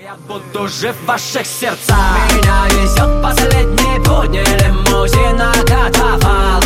Я буду жив в ваших сердцах. Меня везет последний будни, лимузина катафалк.